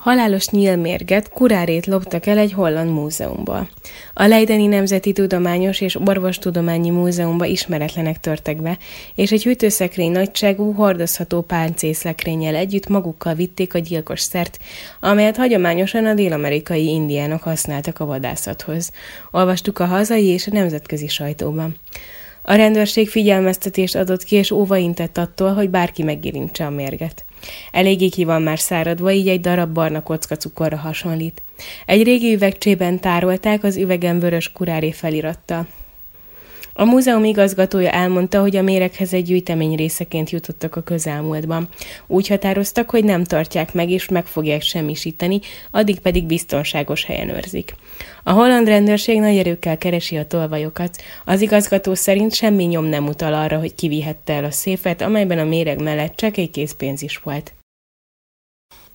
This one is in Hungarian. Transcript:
Halálos nyílmérget, kurárét loptak el egy holland múzeumból. A Leideni Nemzeti Tudományos és Orvostudományi Múzeumba ismeretlenek törtek be, és egy hűtőszekrény nagyságú, hordozható páncélszekrénnyel együtt magukkal vitték a gyilkos szert, amelyet hagyományosan a dél-amerikai indiánok használtak a vadászathoz. Olvastuk a hazai és a nemzetközi sajtóban. A rendőrség figyelmeztetést adott ki, és óvaintett attól, hogy bárki megérintse a mérget. Eléggé ki van már száradva, így egy darab barna kocka cukorra hasonlít. Egy régi üvegcsében tárolták, az üvegen vörös kuráré felirattal. A múzeum igazgatója elmondta, hogy a méreghez egy gyűjtemény részeként jutottak a közelmúltban. Úgy határoztak, hogy nem tartják meg és meg fogják semmisíteni, addig pedig biztonságos helyen őrzik. A holland rendőrség nagy erőkkel keresi a tolvajokat. Az igazgató szerint semmi nyom nem utal arra, hogy ki vihette el a széfet, amelyben a méreg mellett csak egy készpénz is volt.